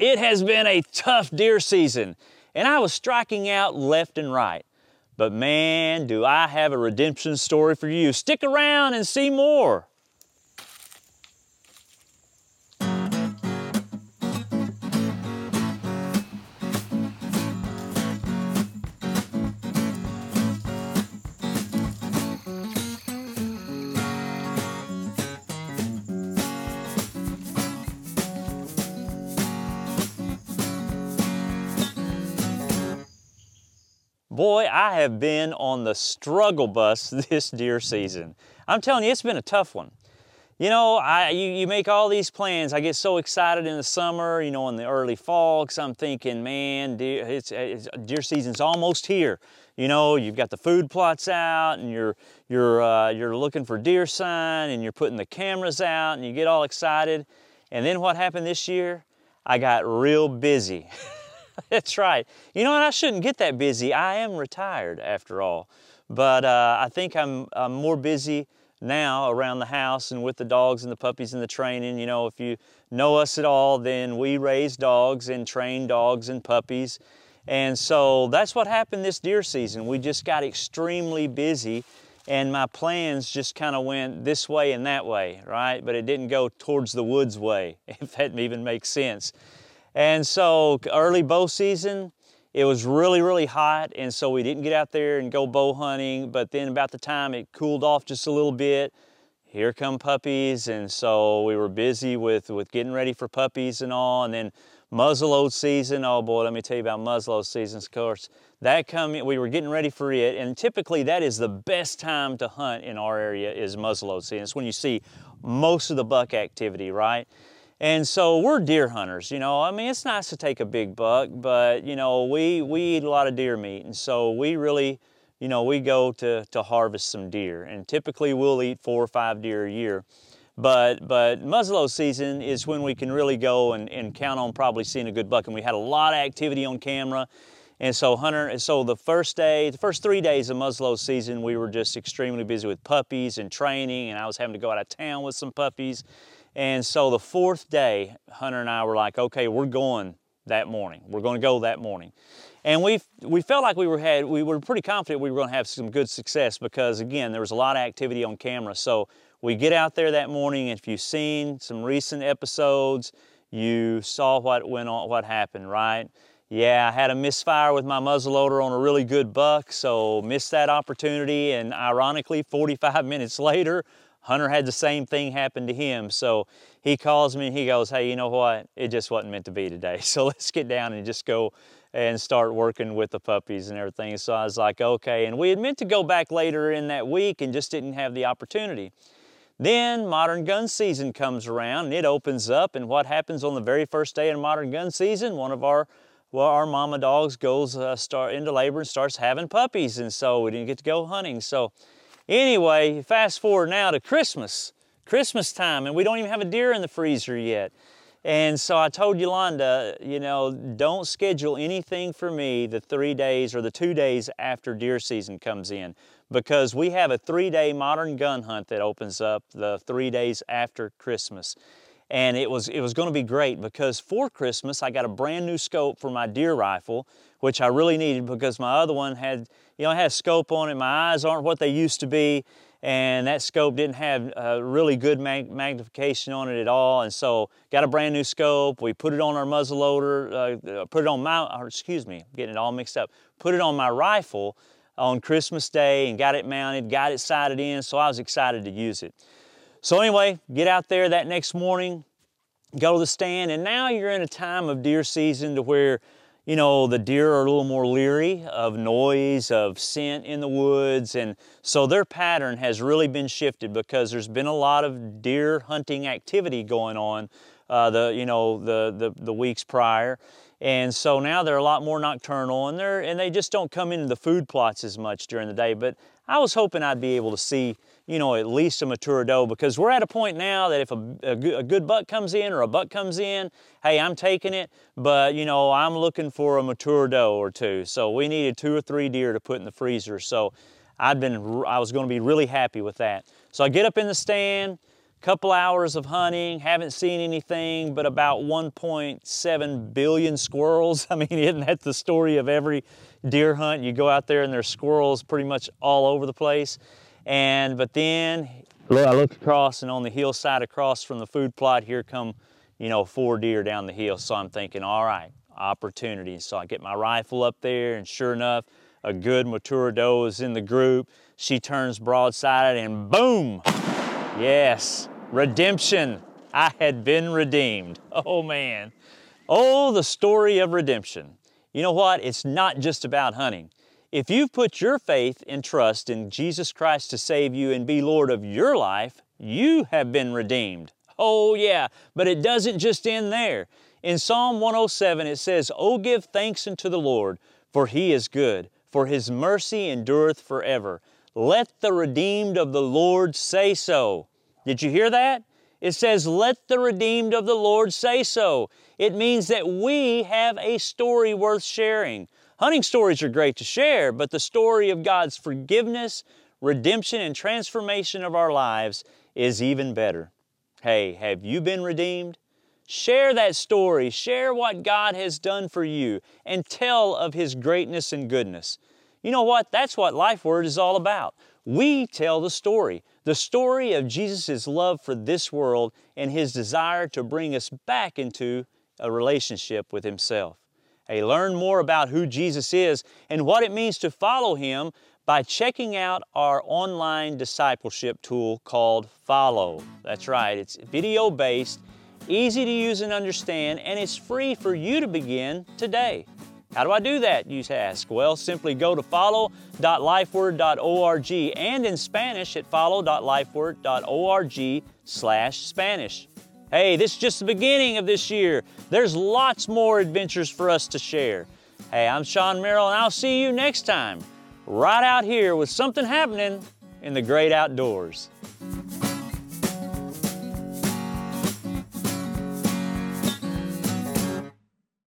It has been a tough deer season, and I was striking out left and right. But man, do I have a redemption story for you. Stick around and see more. Boy, I have been on the struggle bus this deer season. I'm telling you, it's been a tough one. You know, you make all these plans. I get so excited in the summer, you know, in the early fall, because I'm thinking, man, deer season's almost here. You know, you've got the food plots out, and you're looking for deer sign, and you're putting the cameras out, and you get all excited. And then what happened this year? I got real busy. That's right. You know what? I shouldn't get that busy. I am retired after all. But I think I'm more busy now around the house and with the dogs and the puppies and the training. You know, if you know us at all, then we raise dogs and train dogs and puppies. And so that's what happened this deer season. We just got extremely busy, and my plans just kind of went this way and that way, right? But it didn't go towards the woods way, if that even makes sense. And so early bow season, it was really, really hot, and so we didn't get out there and go bow hunting. But then about the time it cooled off just a little bit, here come puppies, and so we were busy with getting ready for puppies and all. And then muzzleload season, oh boy, let me tell you about muzzleload seasons. Of course, we were getting ready for it, and typically that is the best time to hunt in our area is muzzleload season. It's when you see most of the buck activity, right? And so we're deer hunters, you know. I mean, it's nice to take a big buck, but you know, we eat a lot of deer meat, and so we really, you know, we go to harvest some deer, and typically we'll eat 4 or 5 deer a year. But muzzleload season is when we can really go and count on probably seeing a good buck, and we had a lot of activity on camera. And so the first 3 days of muzzleload season, we were just extremely busy with puppies and training, and I was having to go out of town with some puppies. And so the 4th day, Hunter and I were like, okay, we're going that morning. We're going to go that morning. And we felt like we were pretty confident we were going to have some good success because, again, there was a lot of activity on camera. So we get out there that morning, and if you've seen some recent episodes, you saw what happened, right? Yeah, I had a misfire with my muzzleloader on a really good buck, so missed that opportunity, and ironically, 45 minutes later, Hunter had the same thing happen to him. So he calls me and he goes, hey, you know what? It just wasn't meant to be today. So let's get down and just go and start working with the puppies and everything. So I was like, okay. And we had meant to go back later in that week and just didn't have the opportunity. Then modern gun season comes around and it opens up. And what happens on the very first day of modern gun season? One of our mama dogs goes into labor and starts having puppies. And so we didn't get to go hunting. So anyway, fast forward now to Christmas time, and we don't even have a deer in the freezer yet. And so I told Yolanda, you know, don't schedule anything for me the 3 days or the 2 days after deer season comes in, because we have a 3-day modern gun hunt that opens up the 3 days after Christmas. And it was going to be great because for Christmas I got a brand new scope for my deer rifle, which I really needed because my other one had a scope on it. My eyes aren't what they used to be, and that scope didn't have really good magnification on it at all. And so got a brand new scope. We put it on our muzzleloader, getting it all mixed up. Put it on my rifle on Christmas Day and got it mounted, got it sighted in, so I was excited to use it. So anyway, get out there that next morning, go to the stand, and now you're in a time of deer season to where, you know, the deer are a little more leery of noise, of scent in the woods, and so their pattern has really been shifted because there's been a lot of deer hunting activity going on the weeks prior. And so now they're a lot more nocturnal, and they just don't come into the food plots as much during the day. But I was hoping I'd be able to see, you know, at least a mature doe, because we're at a point now that if a good buck comes in or a buck comes in, hey, I'm taking it, but you know, I'm looking for a mature doe or two. So we needed 2 or 3 deer to put in the freezer. So I was going to be really happy with that. So I get up in the stand, Couple hours of hunting, haven't seen anything but about 1.7 billion squirrels. I mean, isn't that the story of every deer hunt? You go out there and there's squirrels pretty much all over the place. But then I look across, and on the hillside across from the food plot, here come, 4 deer down the hill. So I'm thinking, all right, opportunity. So I get my rifle up there, and sure enough, a good mature doe is in the group. She turns broadside, and boom! Yes, redemption. I had been redeemed. Oh man. Oh, the story of redemption. You know what? It's not just about hunting. If you've put your faith and trust in Jesus Christ to save you and be Lord of your life, you have been redeemed. Oh yeah, but it doesn't just end there. In Psalm 107 it says, "Oh, give thanks unto the Lord, for He is good, for His mercy endureth forever. Let the redeemed of the Lord say so." Did you hear that? It says, "Let the redeemed of the Lord say so." It means that we have a story worth sharing. Hunting stories are great to share, but the story of God's forgiveness, redemption, and transformation of our lives is even better. Hey, have you been redeemed? Share that story. Share what God has done for you and tell of His greatness and goodness. You know what? That's what Life Word is all about. We tell the story of Jesus' love for this world and His desire to bring us back into a relationship with Himself. Hey, learn more about who Jesus is and what it means to follow Him by checking out our online discipleship tool called Follow. That's right, it's video-based, easy to use and understand, and it's free for you to begin today. How do I do that, you ask? Well, simply go to follow.lifeword.org and in Spanish at follow.lifeword.org/Spanish. Hey, this is just the beginning of this year. There's lots more adventures for us to share. Hey, I'm Sean Merrill, and I'll see you next time, right out here with something happening in the great outdoors.